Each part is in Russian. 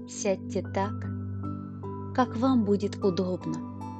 Сядьте так, как вам будет удобно.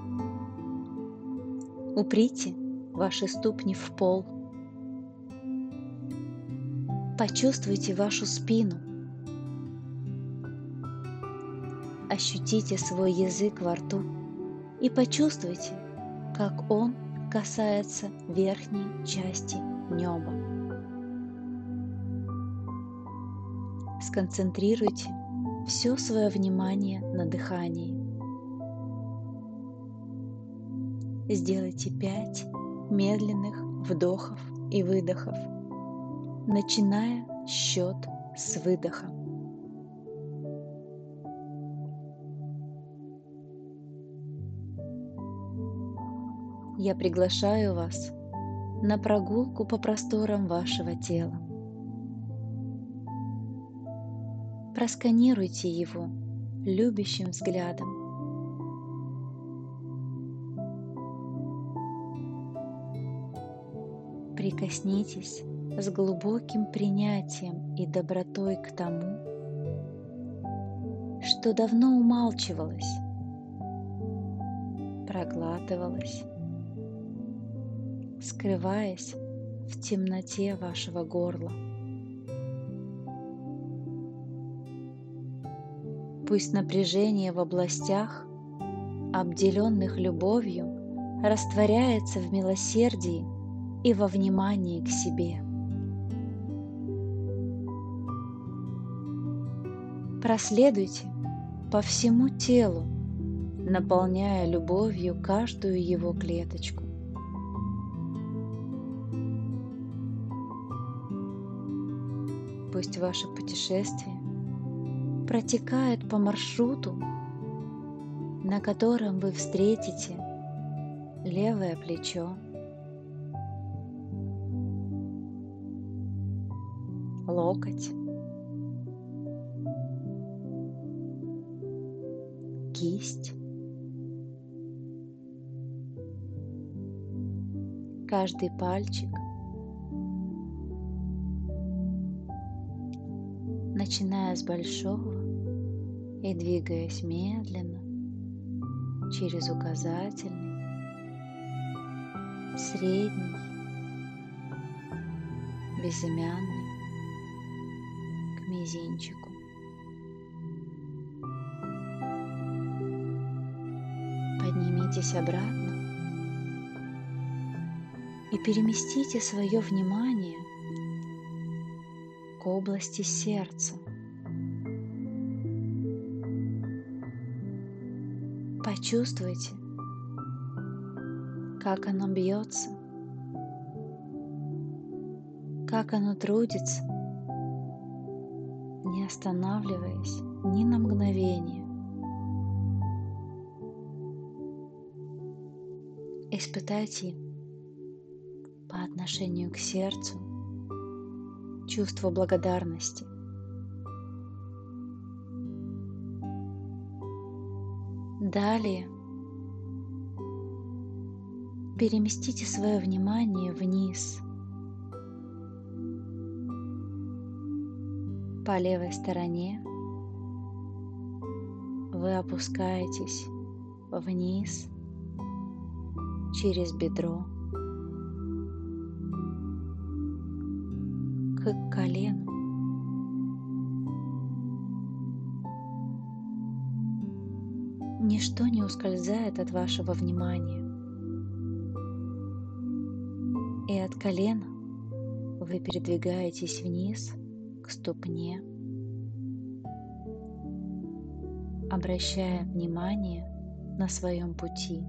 Уприте ваши ступни в пол. Почувствуйте вашу спину. Ощутите свой язык во рту и почувствуйте, как он касается верхней части неба. Сконцентрируйте все свое внимание на дыхании. Сделайте 5 медленных вдохов и выдохов, начиная счет с выдоха. Я приглашаю вас на прогулку по просторам вашего тела. Просканируйте его любящим взглядом. Прикоснитесь с глубоким принятием и добротой к тому, что давно умалчивалось, проглатывалось, скрываясь в темноте вашего горла. Пусть напряжение в областях, обделенных любовью, растворяется в милосердии и во внимании к себе. Проследуйте по всему телу, наполняя любовью каждую его клеточку. Пусть ваше путешествие протекает по маршруту, на котором вы встретите левое плечо, локоть, кисть, каждый пальчик, начиная с большого и двигаясь медленно через указательный, средний, безымянный к мизинчику. Поднимитесь обратно и переместите свое внимание к области сердца. Почувствуйте, как оно бьется, как оно трудится, не останавливаясь ни на мгновение. Испытайте по отношению к сердцу чувство благодарности. Далее переместите свое внимание вниз. По левой стороне вы опускаетесь вниз через бедро к колену. Ничто не ускользает от вашего внимания. И от колена вы передвигаетесь вниз к ступне, обращая внимание на своем пути,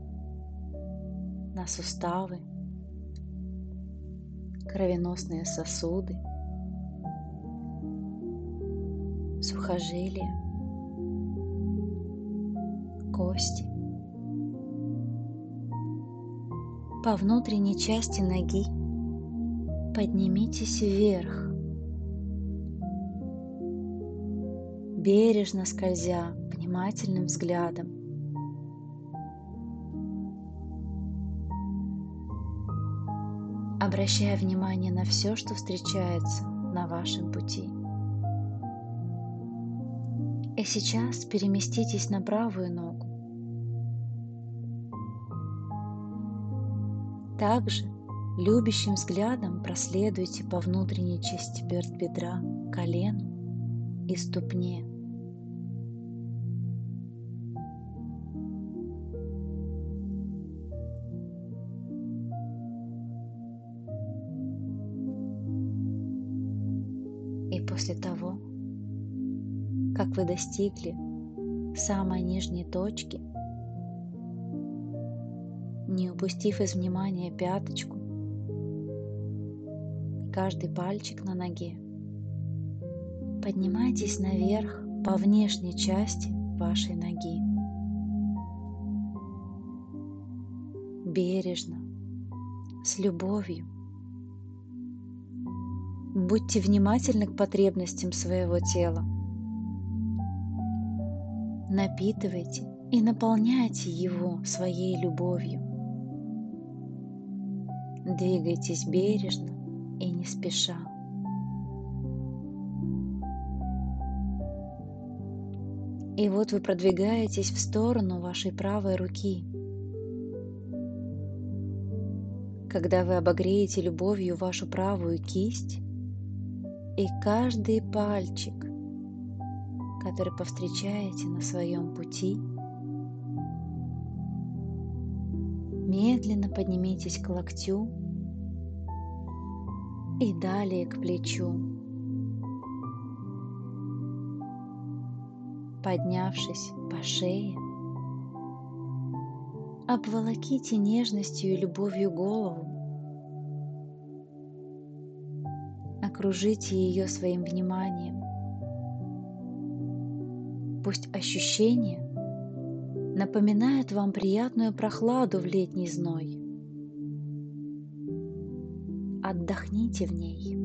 на суставы, кровеносные сосуды, сухожилия, кости. По внутренней части ноги поднимитесь вверх, бережно скользя внимательным взглядом. Обращая внимание на все, что встречается на вашем пути. И сейчас переместитесь на правую ногу. Также любящим взглядом проследуйте по внутренней части бедра, колену и ступне. И после того, как вы достигли самой нижней точки, не упустив из внимания пяточку и каждый пальчик на ноге, поднимайтесь наверх по внешней части вашей ноги. Бережно, с любовью. Будьте внимательны к потребностям своего тела. Напитывайте и наполняйте его своей любовью. Двигайтесь бережно и не спеша. И вот вы продвигаетесь в сторону вашей правой руки. Когда вы обогреете любовью вашу правую кисть, и каждый пальчик, который повстречаете на своем пути, медленно поднимитесь к локтю и далее к плечу. Поднявшись по шее, обволоките нежностью и любовью голову, окружите ее своим вниманием. Пусть ощущения напоминают вам приятную прохладу в летний зной. Отдохните в ней.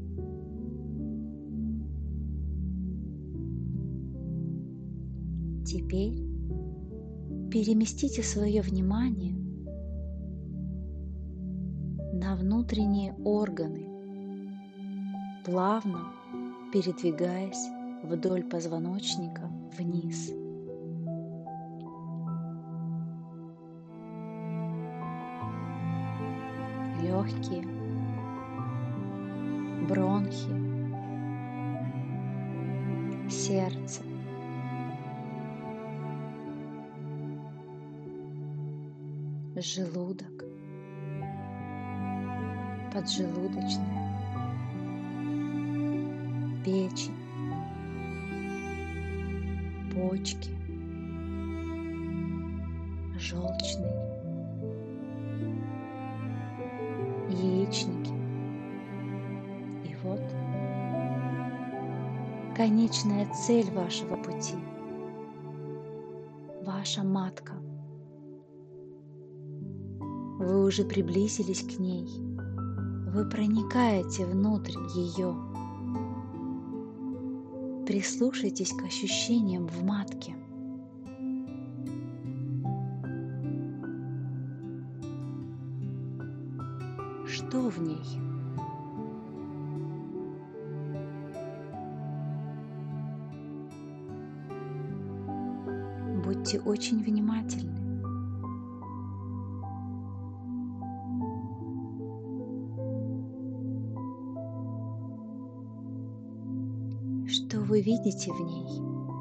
Теперь переместите свое внимание на внутренние органы, плавно передвигаясь вдоль позвоночника вниз. Легкие, бронхи, сердце, желудок, поджелудочная, печень, почки, желчный, яичники. И вот конечная цель вашего пути – ваша матка. Вы уже приблизились к ней, вы проникаете внутрь ее. Прислушайтесь к ощущениям в матке. Что в ней? Будьте очень внимательны. Что вы видите в ней?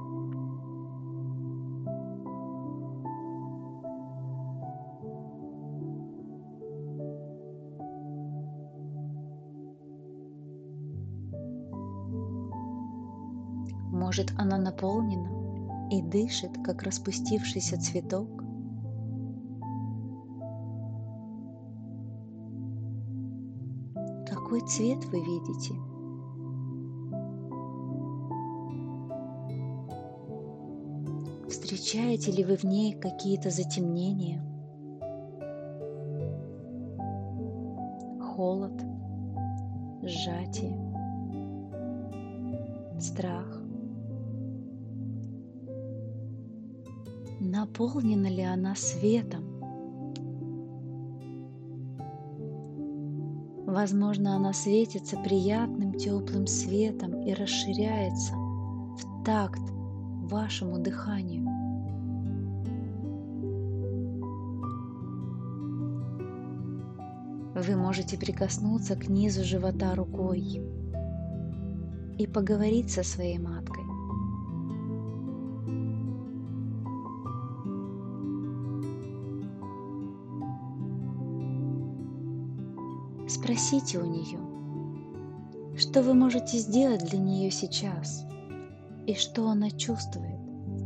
Может, она наполнена и дышит, как распустившийся цветок? Какой цвет вы видите? Встречаете ли вы в ней какие-то затемнения? Холод, сжатие, страх? Наполнена ли она светом? Возможно, она светится приятным теплым светом и расширяется в такт вашему дыханию. Вы можете прикоснуться к низу живота рукой и поговорить со своей маткой. Спросите у нее, что вы можете сделать для нее сейчас и что она чувствует.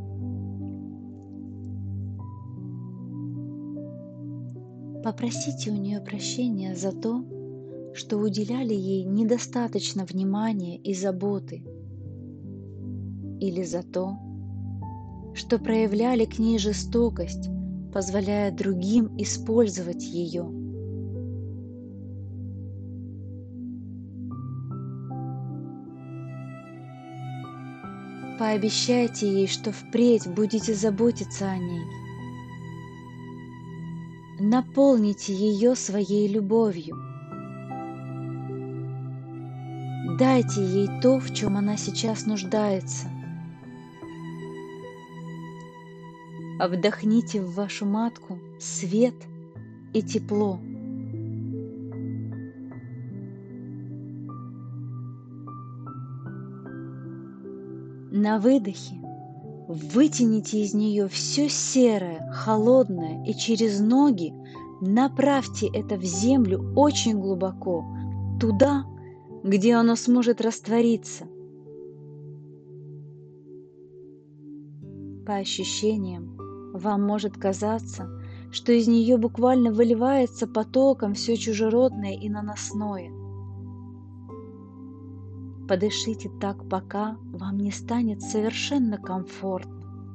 Попросите у нее прощения за то, что уделяли ей недостаточно внимания и заботы, или за то, что проявляли к ней жестокость, позволяя другим использовать ее. Пообещайте ей, что впредь будете заботиться о ней. Наполните ее своей любовью. Дайте ей то, в чем она сейчас нуждается. Вдохните в вашу матку свет и тепло. На выдохе вытяните из нее все серое, холодное и через ноги направьте это в землю очень глубоко, туда, где оно сможет раствориться. По ощущениям, вам может казаться, что из нее буквально выливается потоком все чужеродное и наносное. Подышите так, пока вам не станет совершенно комфортно.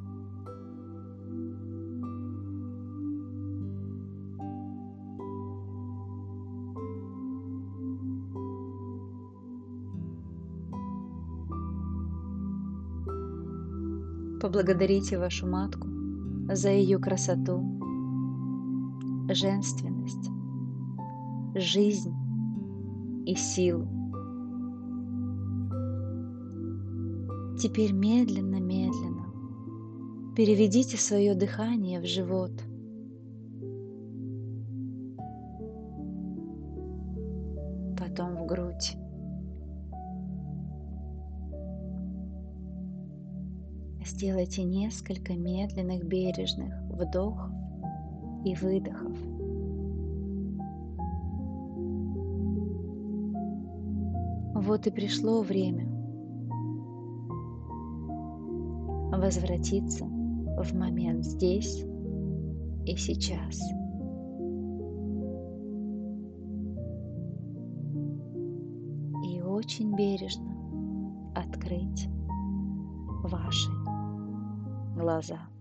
Поблагодарите вашу матку за ее красоту, женственность, жизнь и силу. Теперь медленно-медленно переведите свое дыхание в живот. Потом в грудь. Сделайте несколько медленных бережных вдохов и выдохов. Вот и пришло время возвратиться в момент здесь и сейчас. И очень бережно открыть ваши глаза.